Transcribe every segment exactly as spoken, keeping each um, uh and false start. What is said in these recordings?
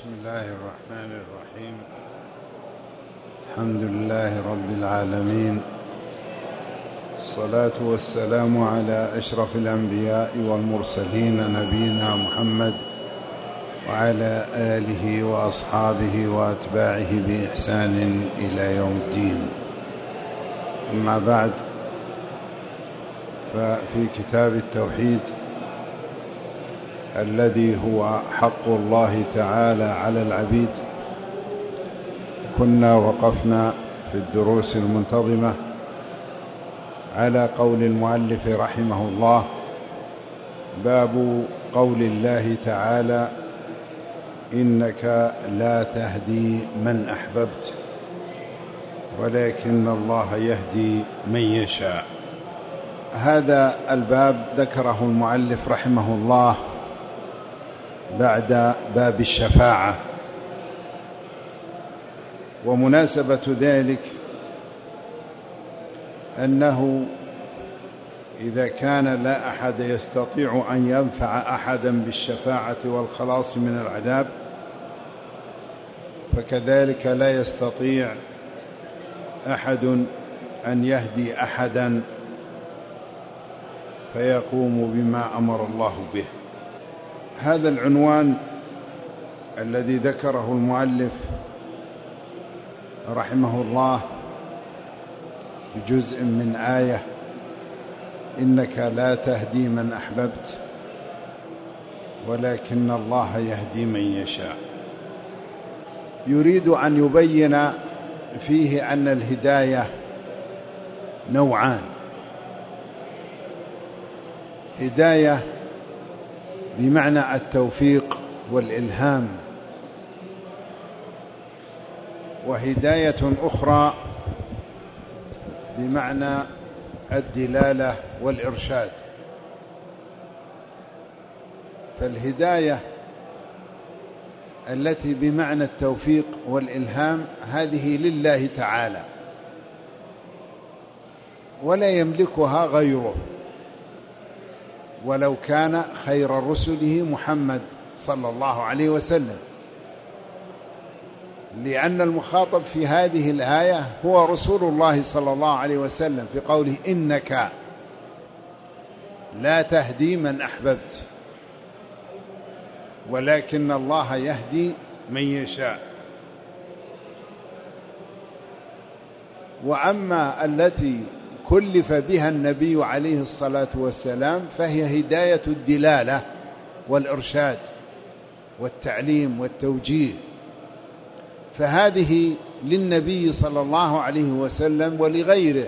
بسم الله الرحمن الرحيم. الحمد لله رب العالمين، الصلاة والسلام على أشرف الأنبياء والمرسلين نبينا محمد وعلى آله وأصحابه وأتباعه بإحسان إلى يوم الدين. أما بعد، ففي كتاب التوحيد الذي هو حق الله تعالى على العبيد كنا وقفنا في الدروس المنتظمة على قول المؤلف رحمه الله: باب قول الله تعالى: إنك لا تهدي من أحببت ولكن الله يهدي من يشاء. هذا الباب ذكره المؤلف رحمه الله بعد باب الشفاعة، ومناسبة ذلك أنه إذا كان لا أحد يستطيع أن ينفع أحدا بالشفاعة والخلاص من العذاب، فكذلك لا يستطيع أحد أن يهدي أحدا فيقوم بما أمر الله به. هذا العنوان الذي ذكره المؤلف رحمه الله بجزء من آية: إنك لا تهدي من أحببت ولكن الله يهدي من يشاء، يريد أن يبين فيه أن الهداية نوعان: هداية بمعنى التوفيق والإلهام، وهداية أخرى بمعنى الدلالة والإرشاد. فالهداية التي بمعنى التوفيق والإلهام هذه لله تعالى ولا يملكها غيره، ولو كان خير رسله محمد صلى الله عليه وسلم، لأن المخاطب في هذه الآية هو رسول الله صلى الله عليه وسلم في قوله: إنك لا تهدي من أحببت ولكن الله يهدي من يشاء. وأما التي كلف بها النبي عليه الصلاة والسلام فهي هداية الدلالة والإرشاد والتعليم والتوجيه، فهذه للنبي صلى الله عليه وسلم ولغيره،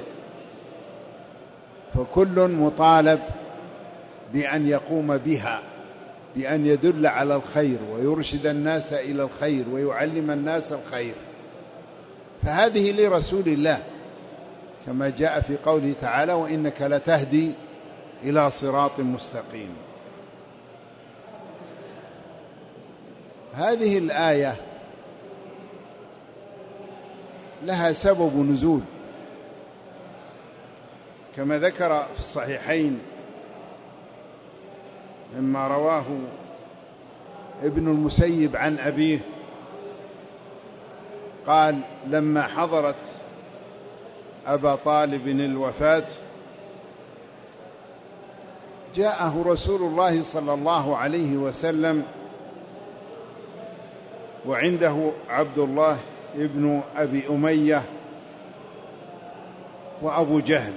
فكل مطالب بأن يقوم بها، بأن يدل على الخير ويرشد الناس إلى الخير ويعلم الناس الخير. فهذه لرسول الله كما جاء في قوله تعالى: وإنك لتهدي إلى صراط مستقيم. هذه الآية لها سبب نزول كما ذكر في الصحيحين مما رواه ابن المسيب عن أبيه قال: لما حضرت أبا طالب الوفاة جاءه رسول الله صلى الله عليه وسلم وعنده عبد الله ابن أبي أمية وأبو جهل،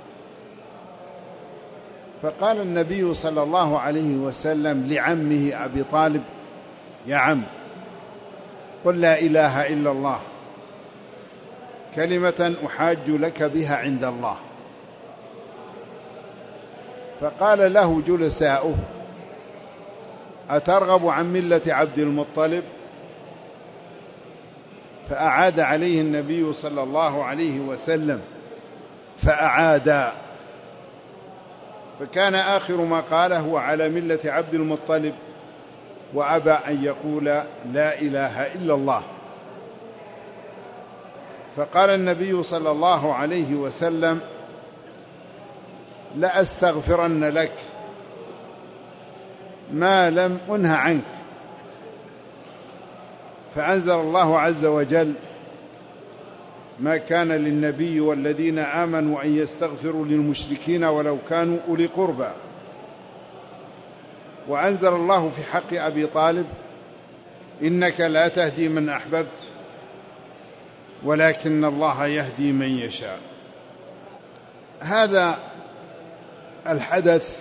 فقال النبي صلى الله عليه وسلم لعمه أبي طالب: يا عم، قل لا إله إلا الله كلمة أحاج لك بها عند الله. فقال له جلساؤه: أترغب عن ملة عبد المطلب؟ فأعاد عليه النبي صلى الله عليه وسلم فأعاد، فكان آخر ما قاله: هو على ملة عبد المطلب، وأبى أن يقول لا إله إلا الله. فقال النبي صلى الله عليه وسلم: لأستغفرن لك ما لم أنه عنك. فأنزل الله عز وجل: ما كان للنبي والذين آمنوا أن يستغفروا للمشركين ولو كانوا أولي قربى. وأنزل الله في حق أبي طالب: إنك لا تهدي من أحببت ولكن الله يهدي من يشاء. هذا الحدث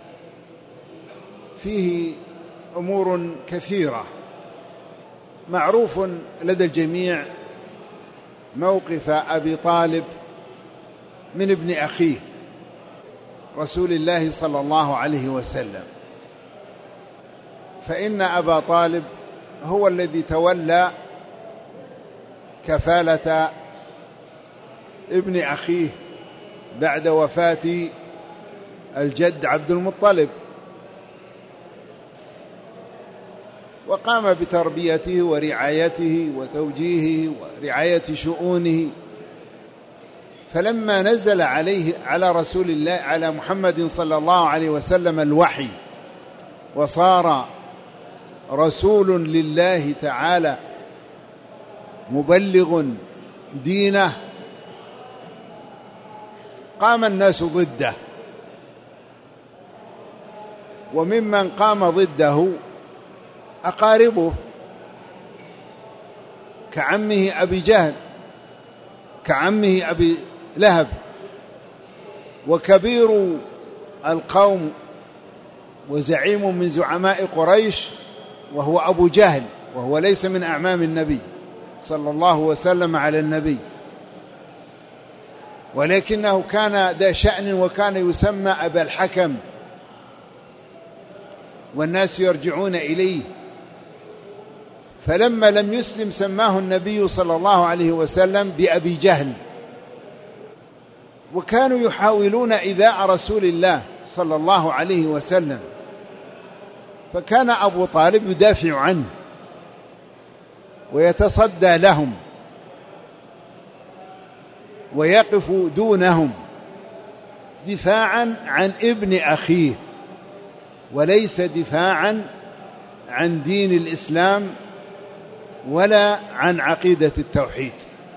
فيه أمور كثيرة. معروف لدى الجميع موقف أبي طالب من ابن أخيه رسول الله صلى الله عليه وسلم، فإن أبا طالب هو الذي تولى كفالة ابن أخيه بعد وفاة الجد عبد المطلب، وقام بتربيته ورعايته وتوجيهه ورعاية شؤونه. فلما نزل عليه على رسول الله على محمد صلى الله عليه وسلم الوحي وصار رسول لله تعالى مبلغ دينه، قام الناس ضده، وممن قام ضده أقاربه كعمه أبي جهل، كعمه أبي لهب، وكبير القوم وزعيم من زعماء قريش وهو أبو جهل، وهو ليس من أعمام النبي صلى الله وسلم على النبي، ولكنه كان ذا شأن وكان يسمى أبا الحكم، والناس يرجعون إليه. فلما لم يسلم سماه النبي صلى الله عليه وسلم بأبي جهل. وكانوا يحاولون إيذاء رسول الله صلى الله عليه وسلم، فكان أبو طالب يدافع عنه ويتصدى لهم ويقف دونهم دفاعا عن ابن أخيه، وليس دفاعا عن دين الإسلام ولا عن عقيدة التوحيد.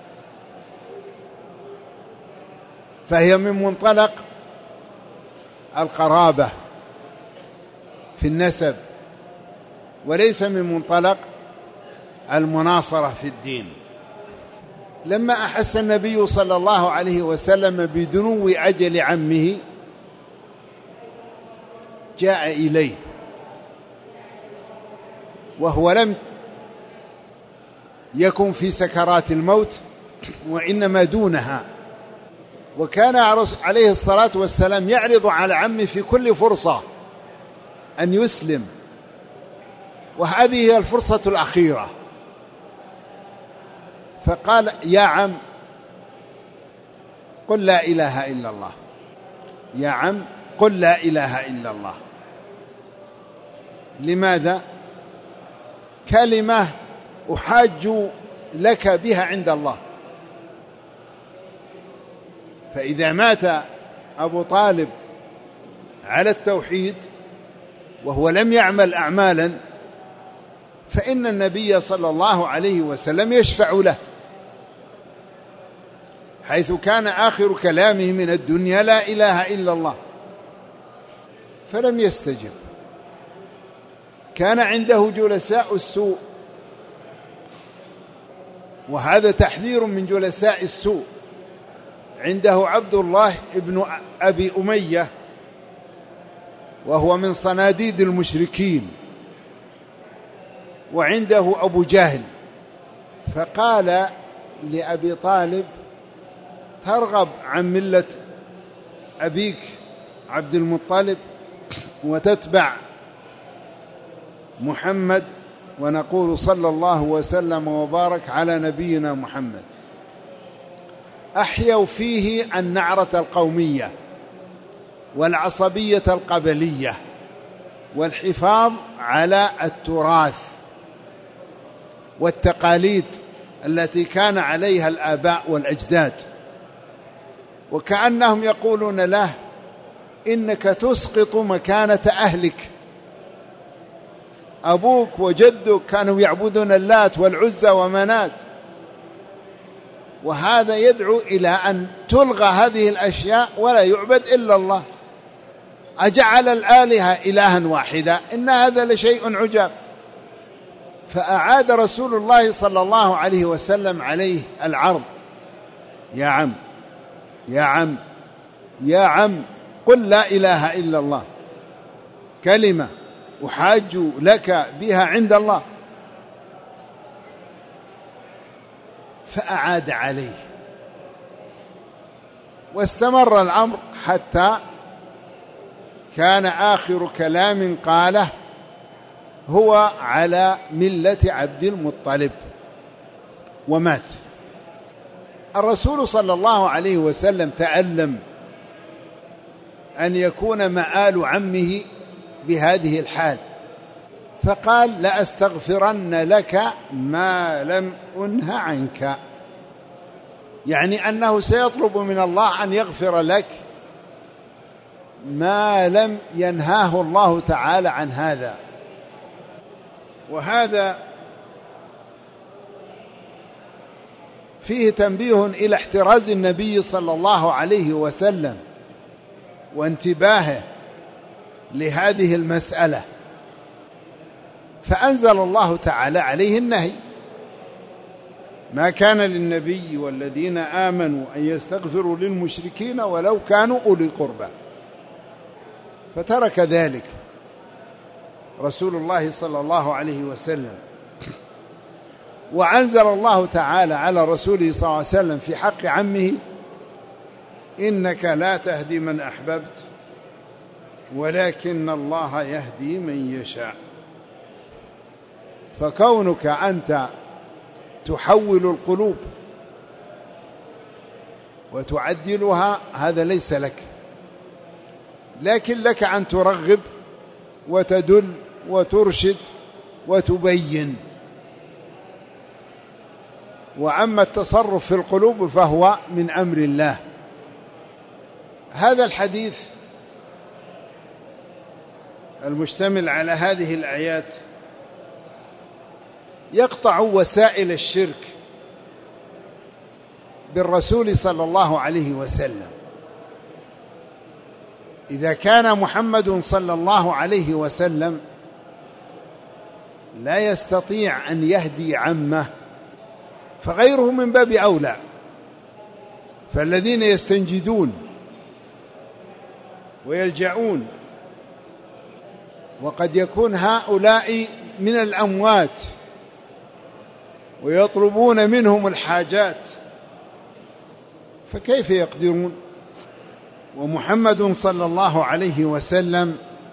فهي من منطلق القرابة في النسب، وليس من منطلق المناصرة في الدين. لما أحس النبي صلى الله عليه وسلم بدنو أجل عمه جاء إليه، وهو لم يكن في سكرات الموت وإنما دونها، وكان عليه الصلاة والسلام يعرض على عمه في كل فرصة أن يسلم، وهذه هي الفرصة الأخيرة. فقال: يا عم قل لا إله إلا الله، يا عم قل لا إله إلا الله. لماذا؟ كلمة أحاج لك بها عند الله. فإذا مات أبو طالب على التوحيد وهو لم يعمل أعمالا، فإن النبي صلى الله عليه وسلم يشفع له، حيث كان آخر كلامه من الدنيا لا إله إلا الله، فلم يستجب. كان عنده جلساء السوء، وهذا تحذير من جلساء السوء. عنده عبد الله ابن أبي أمية، وهو من صناديد المشركين، وعنده أبو جهل. فقال لأبي طالب: ترغب عن ملة أبيك عبد المطلب وتتبع محمد؟ ونقول صلى الله وسلم وبارك على نبينا محمد. أحيوا فيه النعرة القومية والعصبية القبلية والحفاظ على التراث والتقاليد التي كان عليها الآباء والأجداد، وكأنهم يقولون له: إنك تسقط مكانة أهلك أبوك وجدك كانوا يعبدون اللات والعزى ومنات، وهذا يدعو إلى أن تلغى هذه الأشياء ولا يعبد إلا الله. أجعل الآلهة إلها واحدا إن هذا لشيء عجاب. فأعاد رسول الله صلى الله عليه وسلم عليه العرض: يا عم يا عم يا عم قل لا إله إلا الله، كلمة أحاج لك بها عند الله. فأعاد عليه، واستمر الأمر حتى كان آخر كلام قاله هو على ملة عبد المطلب، ومات. الرسول صلى الله عليه وسلم تألم أن يكون مآل عمه بهذه الحال، فقال: لأستغفرن لك ما لم أنه عنك، يعني أنه سيطلب من الله أن يغفر لك ما لم ينهاه الله تعالى عن هذا. وهذا فيه تنبيه إلى احتراز النبي صلى الله عليه وسلم وانتباهه لهذه المسألة، فأنزل الله تعالى عليه النهي: ما كان للنبي والذين آمنوا أن يستغفروا للمشركين ولو كانوا أولي قربى. فترك ذلك رسول الله صلى الله عليه وسلم، وأنزل الله تعالى على رسوله صلى الله عليه وسلم في حق عمه: إنك لا تهدي من أحببت ولكن الله يهدي من يشاء. فكونك أنت تحول القلوب وتعدلها هذا ليس لك، لكن لك أن ترغب وتدل وترشد وتبين. وأما التصرف في القلوب فهو من أمر الله. هذا الحديث المشتمل على هذه الآيات يقطع وسائل الشرك بالرسول صلى الله عليه وسلم. إذا كان محمد صلى الله عليه وسلم لا يستطيع أن يهدي عمه فغيره من باب أولى. فالذين يستنجدون ويلجؤون، وقد يكون هؤلاء من الأموات ويطلبون منهم الحاجات، فكيف يقدرون؟ ومحمد صلى الله عليه وسلم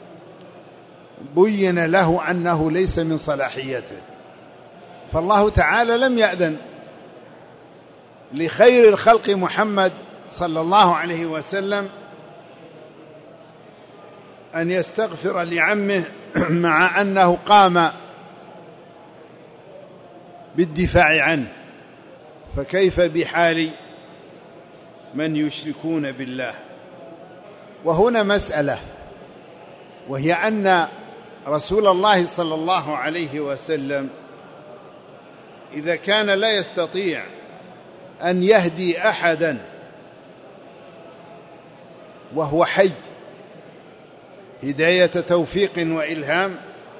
بين له أنه ليس من صلاحيته، فالله تعالى لم يأذن لخير الخلق محمد صلى الله عليه وسلم أن يستغفر لعمه مع أنه قام بالدفاع عنه، فكيف بحال من يشركون بالله؟ وهنا مسألة، وهي أن رسول الله صلى الله عليه وسلم إذا كان لا يستطيع أن يهدي أحدا وهو حي هداية توفيق وإلهام،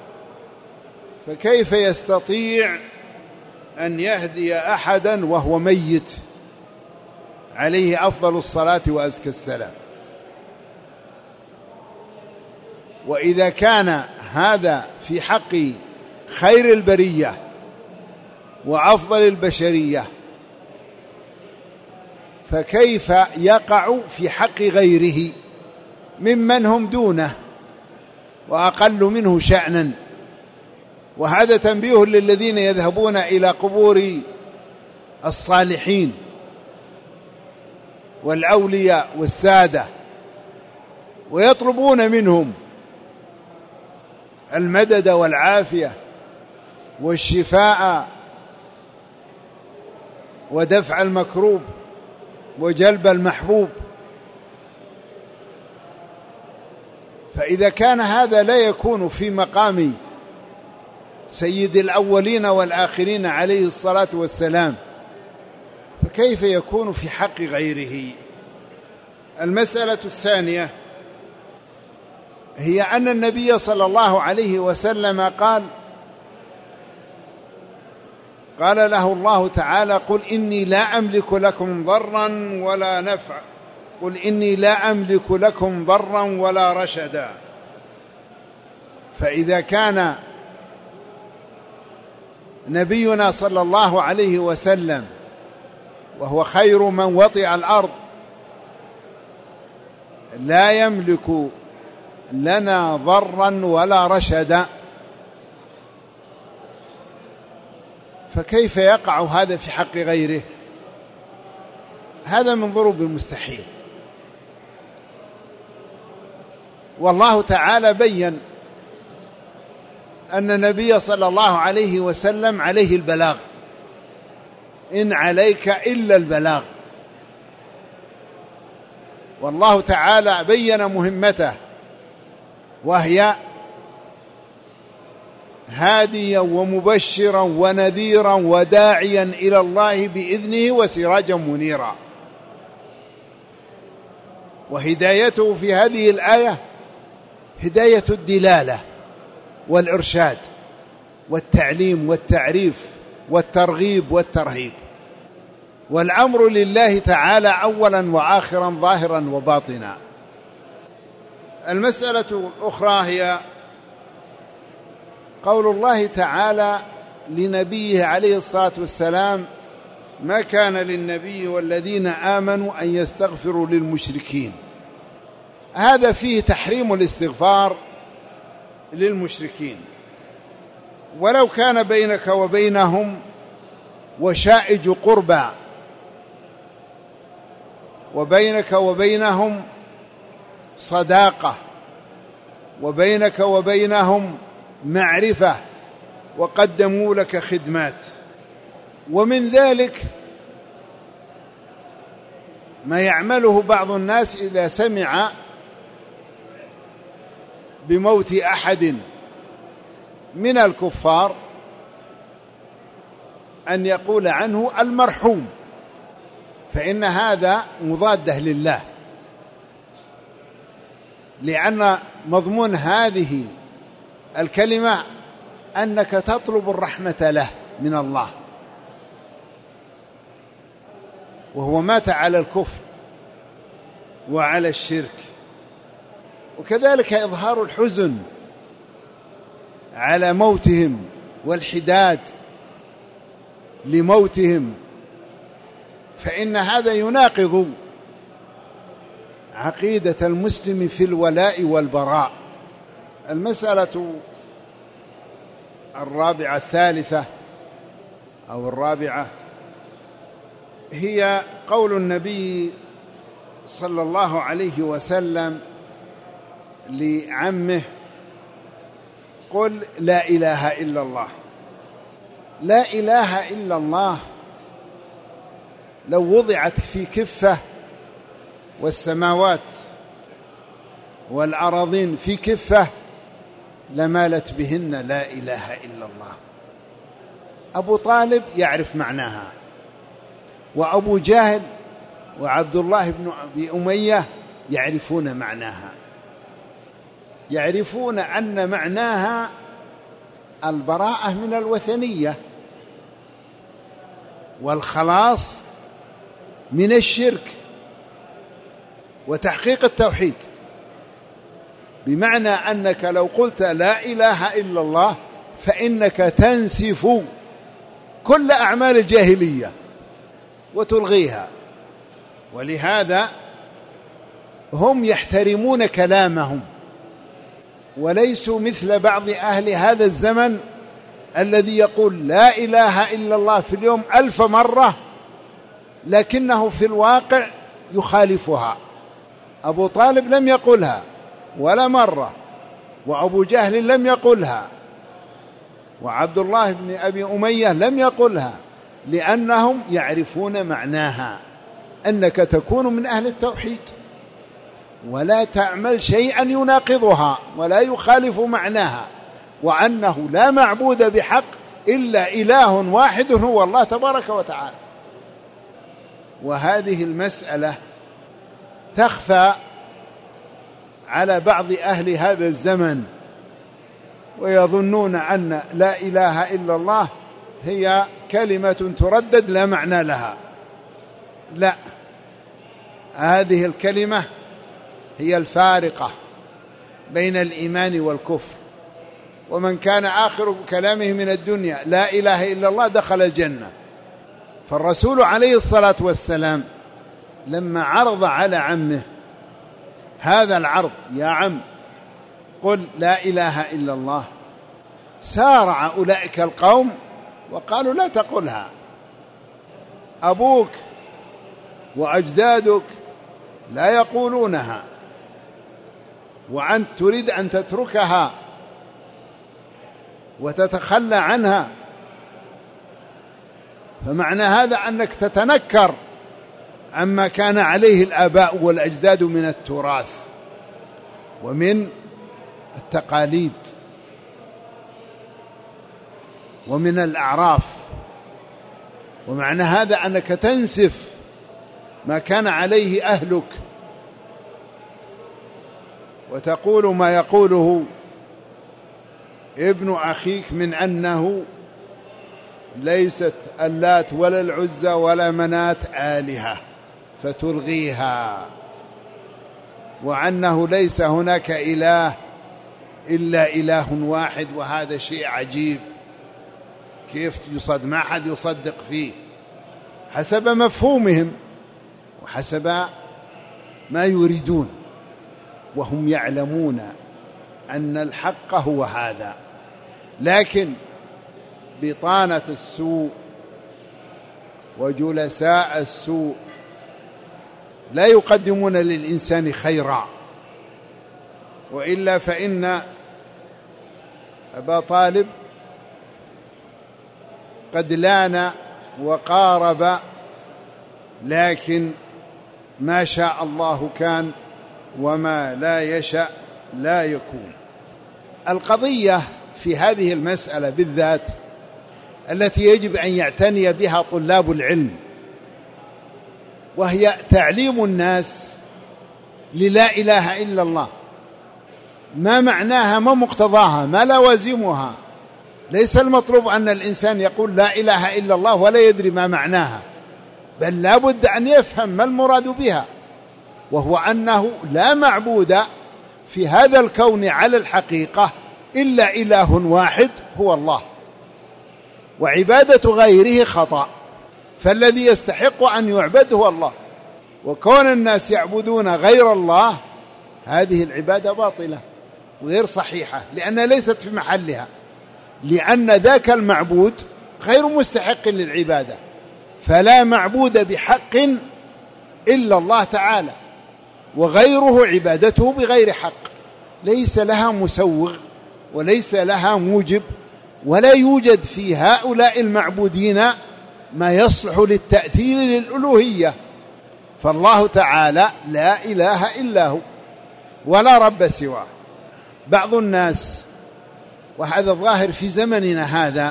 فكيف يستطيع أن يهدي أحدا وهو ميت عليه أفضل الصلاة وأزكى السلام؟ وإذا كان هذا في حق خير البرية وأفضل البشرية، فكيف يقع في حق غيره ممن هم دونه وأقل منه شأنا؟ وهذا تنبيه للذين يذهبون إلى قبور الصالحين والأولياء والسادة ويطلبون منهم المدد والعافية والشفاء ودفع المكروب وجلب المحبوب. فإذا كان هذا لا يكون في مقام سيد الأولين والآخرين عليه الصلاة والسلام، فكيف يكون في حق غيره؟ المسألة الثانية هي أن النبي صلى الله عليه وسلم قال قال له الله تعالى: قل إني لا أملك لكم ضرا ولا نفع قل إني لا أملك لكم ضرا ولا رشدا. فإذا كان نبينا صلى الله عليه وسلم وهو خير من وطئ الأرض لا يملك لنا ضرا ولا رشدا، فكيف يقع هذا في حق غيره؟ هذا من ضروب المستحيل. والله تعالى بين أن النبي صلى الله عليه وسلم عليه البلاغ، إن عليك إلا البلاغ، والله تعالى بين مهمته، وهي هاديا ومبشرا ونذيرا وداعيا إلى الله بإذنه وسراجا منيرا. وهدايته في هذه الآية هداية الدلالة والإرشاد والتعليم والتعريف والترغيب والترهيب، والأمر لله تعالى أولا وآخرا ظاهرا وباطنا. المسألة الأخرى هي قول الله تعالى لنبيه عليه الصلاة والسلام: ما كان للنبي والذين آمنوا أن يستغفروا للمشركين. هذا فيه تحريم الاستغفار للمشركين، ولو كان بينك وبينهم وشائج قربى، وبينك وبينهم صداقة، وبينك وبينهم معرفة، وقدموا لك خدمات. ومن ذلك ما يعمله بعض الناس إذا سمع بموت أحد من الكفار أن يقول عنه المرحوم، فإن هذا مضاده لله، لأن مضمون هذه الكلمة أنك تطلب الرحمة له من الله، وهو مات على الكفر وعلى الشرك. وكذلك إظهار الحزن على موتهم والحداد لموتهم، فإن هذا يناقض عقيدة المسلم في الولاء والبراء. المسألة الرابعة الثالثة أو الرابعة هي قول النبي صلى الله عليه وسلم لعمه: قل لا إله إلا الله. لا إله إلا الله لو وضعت في كفة والسماوات والأراضين في كفة لمالت بهن لا إله إلا الله. أبو طالب يعرف معناها، وأبو جهل وعبد الله بن أبي أمية يعرفون معناها، يعرفون أن معناها البراءة من الوثنية والخلاص من الشرك وتحقيق التوحيد، بمعنى أنك لو قلت لا إله إلا الله فإنك تنسف كل أعمال الجاهلية وتلغيها. ولهذا هم يحترمون كلامهم، وليسوا مثل بعض أهل هذا الزمن الذي يقول لا إله إلا الله في اليوم ألف مرة لكنه في الواقع يخالفها. أبو طالب لم يقلها ولا مرة، وأبو جهل لم يقلها، وعبد الله بن أبي أمية لم يقلها، لأنهم يعرفون معناها، أنك تكون من أهل التوحيد ولا تعمل شيئا يناقضها ولا يخالف معناها، وأنه لا معبود بحق إلا إله واحد هو الله تبارك وتعالى. وهذه المسألة تخفى على بعض أهل هذا الزمن، ويظنون أن لا إله إلا الله هي كلمة تردد لا معنى لها. لا، هذه الكلمة هي الفارقة بين الإيمان والكفر. ومن كان آخر كلامه من الدنيا لا إله إلا الله دخل الجنة. فالرسول عليه الصلاة والسلام لما عرض على عمه هذا العرض: يا عم قل لا إله إلا الله، سارع أولئك القوم وقالوا: لا تقلها، أبوك وأجدادك لا يقولونها، وأنت تريد أن تتركها وتتخلى عنها، فمعنى هذا أنك تتنكر عما كان عليه الآباء والأجداد من التراث ومن التقاليد ومن الأعراف. ومعنى هذا أنك تنسف ما كان عليه أهلك وتقول ما يقوله ابن أخيك من أنه ليست اللات ولا العزى ولا منات آلهة فتلغيها، وأنه ليس هناك إله إلا إله واحد. وهذا شيء عجيب، كيف يصدق؟ ما حد يصدق فيه حسب مفهومهم وحسب ما يريدون، وهم يعلمون أن الحق هو هذا. لكن بطانة السوء وجلساء السوء لا يقدمون للإنسان خيرا، وإلا فإن أبا طالب قد لان وقارب، لكن ما شاء الله كان وما لا يشاء لا يكون. القضية في هذه المسألة بالذات التي يجب أن يعتني بها طلاب العلم، وهي تعليم الناس للا إله إلا الله، ما معناها، ما مقتضاها، ما لوازمها. ليس المطلوب أن الإنسان يقول لا إله إلا الله ولا يدري ما معناها، بل لا بد أن يفهم ما المراد بها، وهو أنه لا معبود في هذا الكون على الحقيقة إلا إله واحد هو الله، وعبادة غيره خطأ، فالذي يستحق أن يعبد هو الله. وكون الناس يعبدون غير الله هذه العبادة باطلة وغير صحيحة، لأنها ليست في محلها، لأن ذاك المعبود غير مستحق للعبادة. فلا معبود بحق إلا الله تعالى، وغيره عبادته بغير حق، ليس لها مسوغ وليس لها موجب، ولا يوجد في هؤلاء المعبودين ما يصلح للتأثير للألوهية. فالله تعالى لا إله إلا هو ولا رب سواه. بعض الناس، وهذا الظاهر في زمننا هذا،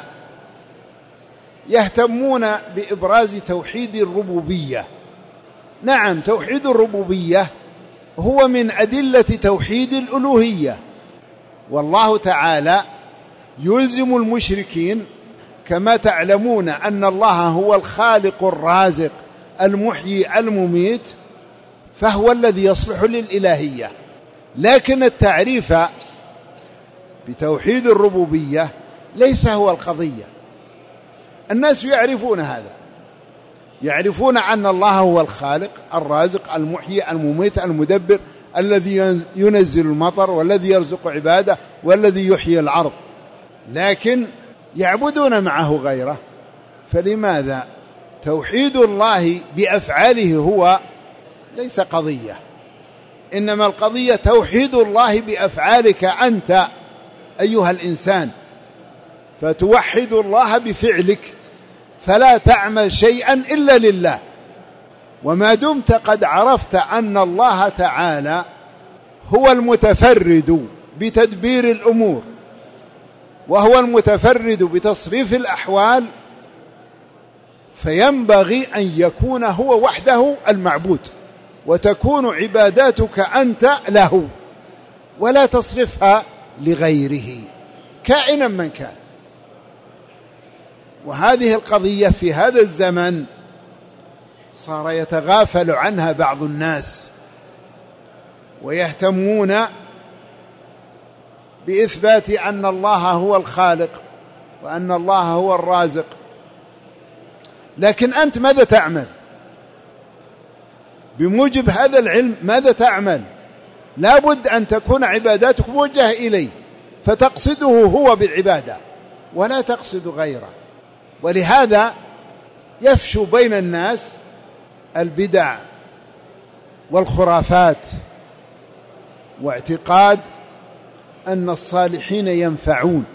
يهتمون بإبراز توحيد الربوبية. نعم، توحيد الربوبية هو من أدلة توحيد الألوهية، والله تعالى يلزم المشركين كما تعلمون أن الله هو الخالق الرازق المحيي المميت، فهو الذي يصلح للإلهية. لكن التعريف بتوحيد الربوبية ليس هو القضية. الناس يعرفون هذا، يعرفون أن الله هو الخالق الرازق المحيي المميت المدبر، الذي ينزل المطر والذي يرزق عباده والذي يحيي الأرض، لكن يعبدون معه غيره. فلماذا؟ توحيد الله بأفعاله هو ليس قضية، إنما القضية توحيد الله بأفعالك أنت أيها الإنسان، فتوحد الله بفعلك، فلا تعمل شيئا إلا لله. وما دمت قد عرفت أن الله تعالى هو المتفرد بتدبير الأمور وهو المتفرد بتصريف الأحوال، فينبغي أن يكون هو وحده المعبود، وتكون عباداتك أنت له، ولا تصرفها لغيره كائنا من كان. وهذه القضية في هذا الزمن صار يتغافل عنها بعض الناس، ويهتمون بإثبات أن الله هو الخالق وأن الله هو الرازق. لكن أنت ماذا تعمل؟ بموجب هذا العلم ماذا تعمل؟ لا بد أن تكون عباداتك موجهة إليه، فتقصده هو بالعبادة ولا تقصد غيره. ولهذا يفشو بين الناس البدع والخرافات، واعتقاد أن الصالحين ينفعون،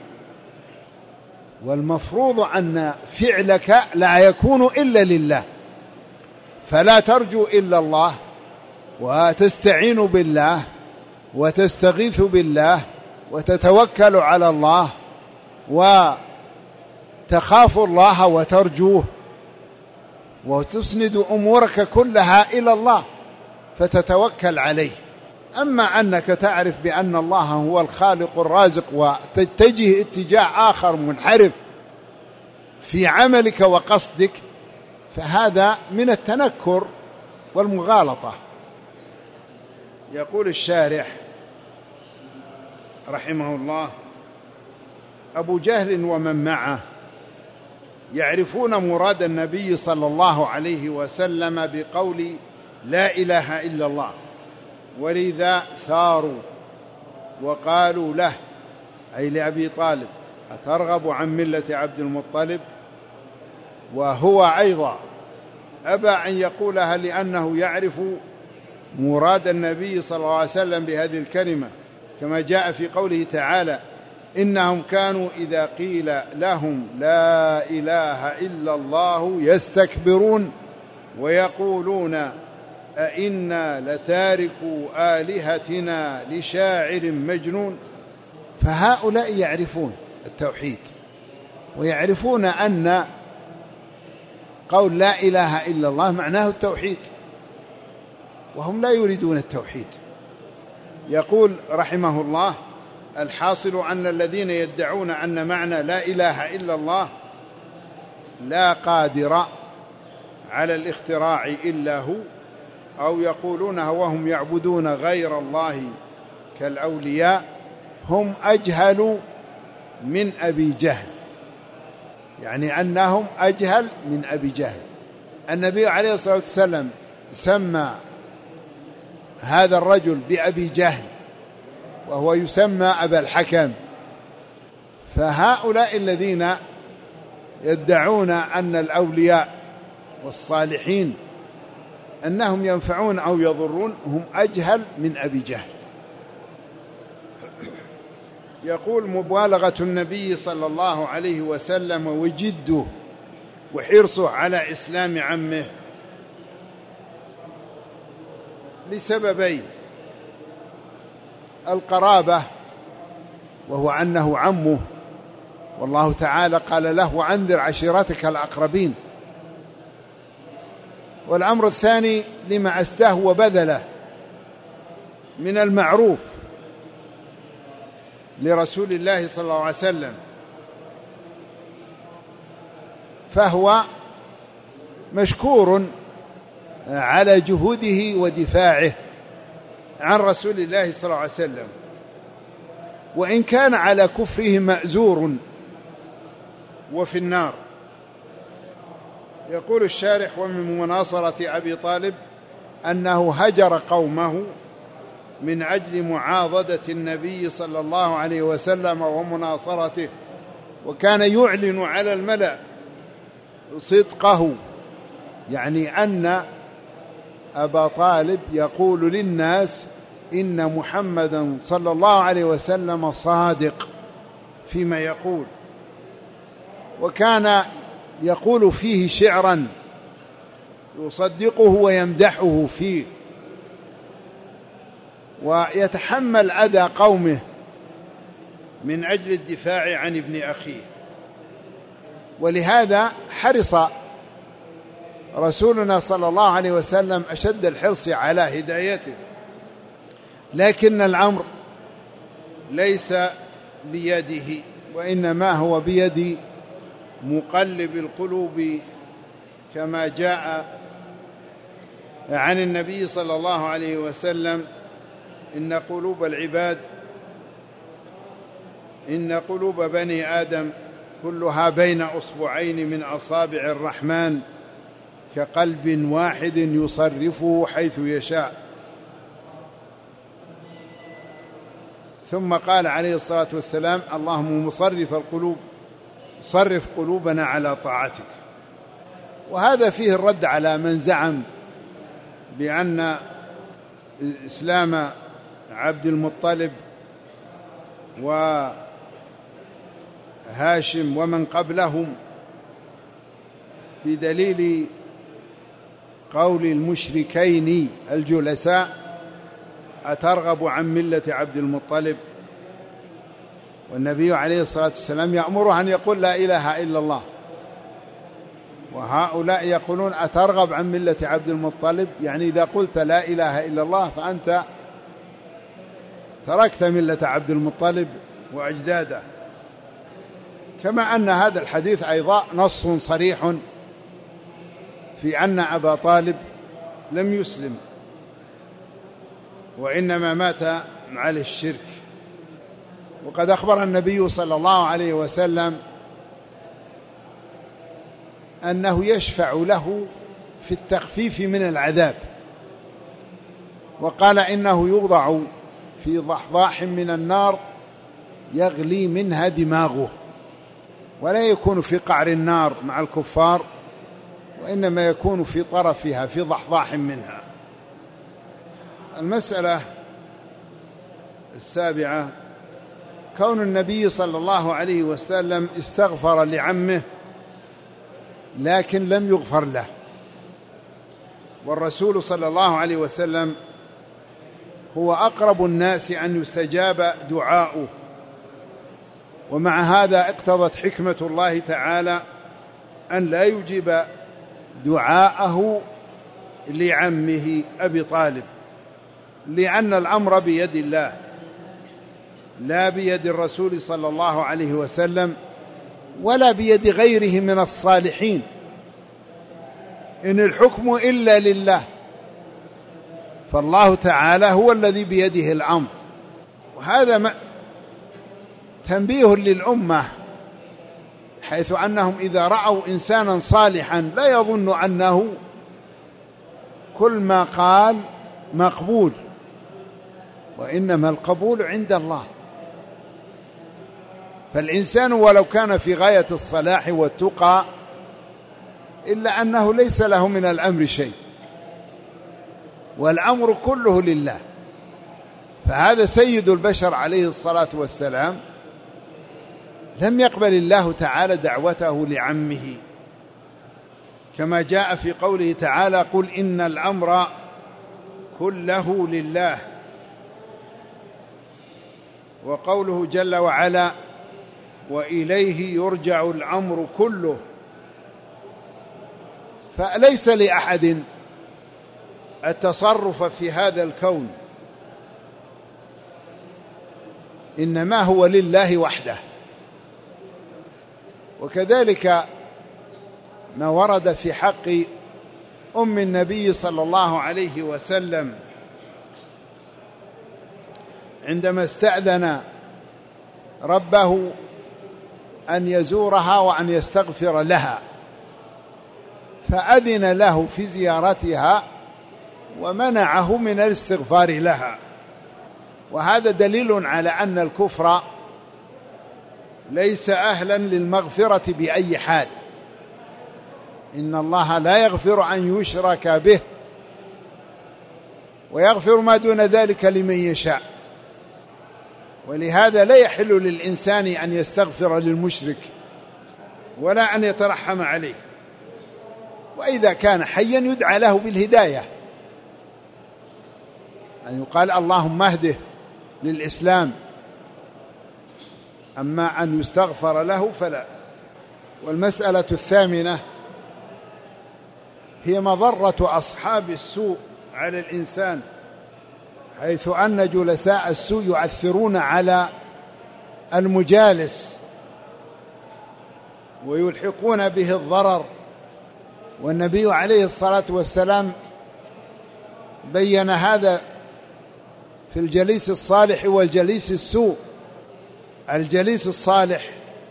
والمفروض أن فعلك لا يكون إلا لله، فلا ترجو إلا الله، وتستعين بالله، وتستغيث بالله، وتتوكل على الله، وتخاف الله وترجوه، وتسند أمورك كلها إلى الله فتتوكل عليه. أما أنك تعرف بأن الله هو الخالق الرازق وتتجه اتجاه آخر منحرف في عملك وقصدك، فهذا من التنكر والمغالطة. يقول الشارح رحمه الله: أبو جهل ومن معه يعرفون مراد النبي صلى الله عليه وسلم بقول لا إله إلا الله، ولذا ثاروا وقالوا له، أي لأبي طالب: أترغب عن ملة عبد المطلب؟ وهو أيضا أبى أن يقولها لأنه يعرف مراد النبي صلى الله عليه وسلم بهذه الكلمة، كما جاء في قوله تعالى: إنهم كانوا إذا قيل لهم لا إله إلا الله يستكبرون ويقولون أئنا لتاركوا آلهتنا لشاعر مجنون. فهؤلاء يعرفون التوحيد، ويعرفون أن قول لا إله إلا الله معناه التوحيد، وهم لا يريدون التوحيد. يقول رحمه الله: الحاصل أن الذين يدعون أن معنى لا إله إلا الله لا قادر على الاختراع إلا هو، أو يقولونها وهم يعبدون غير الله كالأولياء، هم أجهل من أبي جهل، يعني أنهم أجهل من أبي جهل. النبي عليه الصلاة والسلام سمى هذا الرجل بأبي جهل، وهو يسمى أبا الحكم. فهؤلاء الذين يدعون أن الأولياء والصالحين أنهم ينفعون أو يضرون هم أجهل من أبي جهل. يقول: مبالغة النبي صلى الله عليه وسلم وجده وحرصه على إسلام عمه لسببين: القرابة، وهو أنه عمه، والله تعالى قال له: وأنذر عشيرتك الأقربين. والأمر الثاني لما أستاه وبذله من المعروف لرسول الله صلى الله عليه وسلم، فهو مشكور على جهوده ودفاعه عن رسول الله صلى الله عليه وسلم، وإن كان على كفره مأزور وفي النار. يقول الشارح: ومن مناصرة أبي طالب أنه هجر قومه من أجل معاضدة النبي صلى الله عليه وسلم ومناصرته، وكان يعلن على الملأ صدقه، يعني أن أبا طالب يقول للناس إن محمدا صلى الله عليه وسلم صادق فيما يقول، وكان يقول فيه شعرا يصدقه ويمدحه فيه، ويتحمل أذى قومه من أجل الدفاع عن ابن أخيه. ولهذا حرص رسولنا صلى الله عليه وسلم أشد الحرص على هدايته، لكن الأمر ليس بيده، وإنما هو بيد مقلب القلوب، كما جاء عن النبي صلى الله عليه وسلم: إن قلوب العباد إن قلوب بني آدم كلها بين أصبعين من أصابع الرحمن كقلب واحد يصرفه حيث يشاء. ثم قال عليه الصلاة والسلام: اللهم مصرف القلوب صرف قلوبنا على طاعتك. وهذا فيه الرد على من زعم بأن إسلام عبد المطلب وهاشم ومن قبلهم بدليل قول المشركين الجلساء: أترغب عن ملة عبد المطلب؟ والنبي عليه الصلاة والسلام يأمره أن يقول لا إله إلا الله، وهؤلاء يقولون أترغب عن ملة عبد المطلب، يعني إذا قلت لا إله إلا الله فأنت تركت ملة عبد المطلب وأجداده. كما أن هذا الحديث أيضا نص صريح في أن أبا طالب لم يسلم، وإنما مات على الشرك. وقد أخبر النبي صلى الله عليه وسلم أنه يشفع له في التخفيف من العذاب، وقال إنه يوضع في ضحضاح من النار يغلي منها دماغه، ولا يكون في قعر النار مع الكفار، وإنما يكون في طرفها في ضحضاح منها. المسألة السابعة: كون النبي صلى الله عليه وسلم استغفر لعمه لكن لم يغفر له، والرسول صلى الله عليه وسلم هو أقرب الناس أن يستجاب دعاؤه، ومع هذا اقتضت حكمة الله تعالى أن لا يجيب دعاءه لعمه أبي طالب، لأن الأمر بيد الله لا بيد الرسول صلى الله عليه وسلم ولا بيد غيره من الصالحين، إن الحكم إلا لله، فالله تعالى هو الذي بيده الأمر. وهذا تنبيه للأمة، حيث أنهم إذا رأوا إنسانا صالحا لا يظن أنه كل ما قال مقبول، وإنما القبول عند الله. فالإنسان ولو كان في غاية الصلاح والتقى إلا أنه ليس له من الأمر شيء، والأمر كله لله. فهذا سيد البشر عليه الصلاة والسلام لم يقبل الله تعالى دعوته لعمه، كما جاء في قوله تعالى: قل إن الأمر كله لله. وقوله جل وعلا: وإليه يرجع الأمر كله. فليس لأحد التصرف في هذا الكون، إنما هو لله وحده. وكذلك ما ورد في حق أم النبي صلى الله عليه وسلم عندما استأذن ربه أن يزورها وأن يستغفر لها، فأذن له في زيارتها ومنعه من الاستغفار لها. وهذا دليل على أن الكفر ليس أهلا للمغفرة بأي حال، إن الله لا يغفر أن يشرك به ويغفر ما دون ذلك لمن يشاء. ولهذا لا يحل للإنسان أن يستغفر للمشرك ولا أن يترحم عليه، وإذا كان حيا يدعى له بالهداية، أن يقال اللهم اهده للإسلام أما أن يستغفر له فلا. والمسألة الثامنة هي مضرة أصحاب السوء على الإنسان، حيث أن جلساء السوء يؤثرون على المجالس ويلحقون به الضرر. والنبي عليه الصلاة والسلام بين هذا في الجليس الصالح والجليس السوء. الجليس الصالح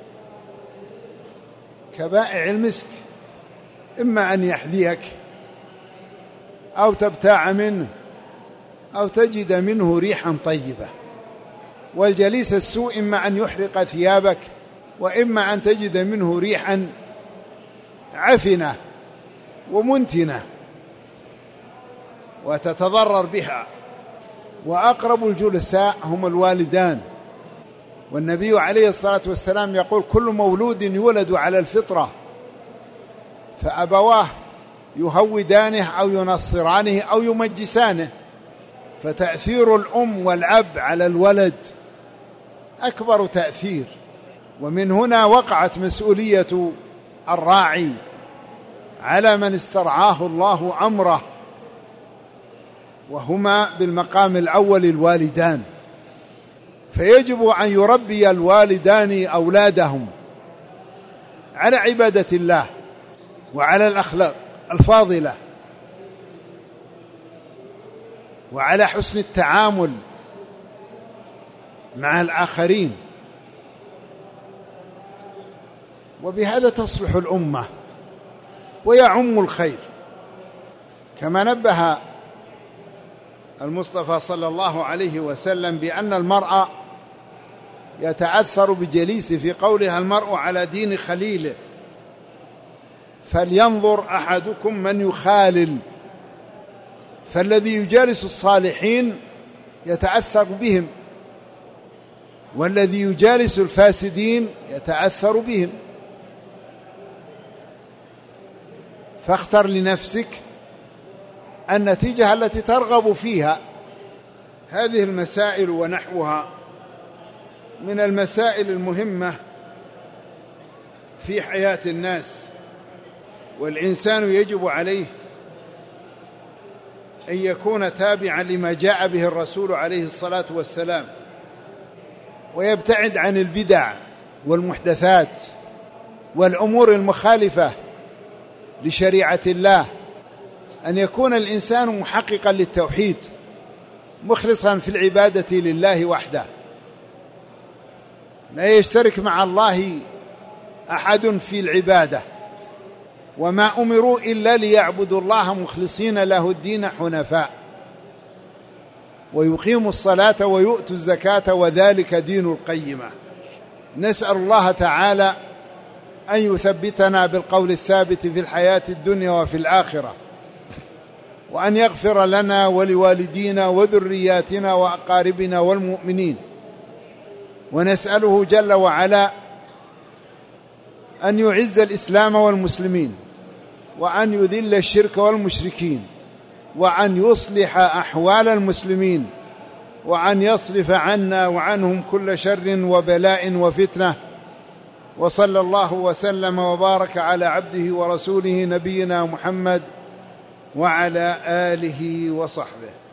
كبائع المسك، إما أن يحذيك أو تبتاع منه أو تجد منه ريحا طيبة. والجليس السوء إما أن يحرق ثيابك وإما أن تجد منه ريحا عفنة ومنتنة وتتضرر بها. وأقرب الجلساء هم الوالدان. والنبي عليه الصلاة والسلام يقول: كل مولود يولد على الفطرة فأبواه يهودانه أو ينصرانه أو يمجسانه. فتأثير الأم والأب على الولد أكبر تأثير. ومن هنا وقعت مسؤولية الراعي على من استرعاه الله أمره، وهما بالمقام الأول الوالدان. فيجب أن يربي الوالدان أولادهم على عبادة الله وعلى الأخلاق الفاضلة وعلى حسن التعامل مع الآخرين، وبهذا تصلح الأمة ويعم الخير. كما نبه المصطفى صلى الله عليه وسلم بأن المرء يتأثر بجليسه في قولها: المرء على دين خليله، فلينظر أحدكم من يخالل. فالذي يجالس الصالحين يتأثر بهم، والذي يجالس الفاسدين يتأثر بهم. فاختر لنفسك النتيجة التي ترغب فيها. هذه المسائل ونحوها من المسائل المهمة في حياة الناس، والإنسان يجب عليه أن يكون تابعا لما جاء به الرسول عليه الصلاة والسلام، ويبتعد عن البدع والمحدثات والأمور المخالفة لشريعة الله. أن يكون الإنسان محققا للتوحيد مخلصا في العبادة لله وحده، لا يشترك مع الله أحد في العبادة. وما أمروا إلا ليعبدوا الله مخلصين له الدين حنفاء ويقيموا الصلاة ويؤتوا الزكاة وذلك دين القيمة. نسأل الله تعالى أن يثبتنا بالقول الثابت في الحياة الدنيا وفي الآخرة، وأن يغفر لنا ولوالدينا وذرياتنا وأقاربنا والمؤمنين. ونسأله جل وعلا أن يعز الإسلام والمسلمين، وأن يذل الشرك والمشركين، وأن يصلح أحوال المسلمين، وأن يصرف عنا وعنهم كل شر وبلاء وفتنة. وصلى الله وسلم وبارك على عبده ورسوله نبينا محمد وعلى آله وصحبه.